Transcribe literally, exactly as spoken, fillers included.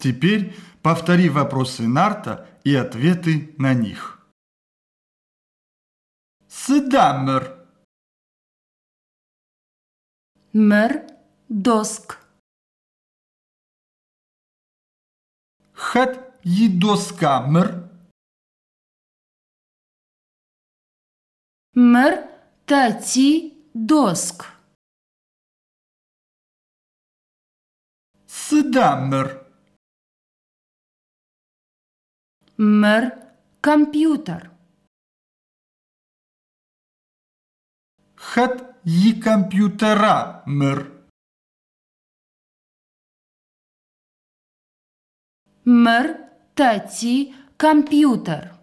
Теперь повтори вопросы Нарта и ответы на них. Сдамер. Мер доск. Хат едоскамер. Мер тати доск. Сдамер. Мер компьютер. Хат и компьютера мер. Мер тати компьютер.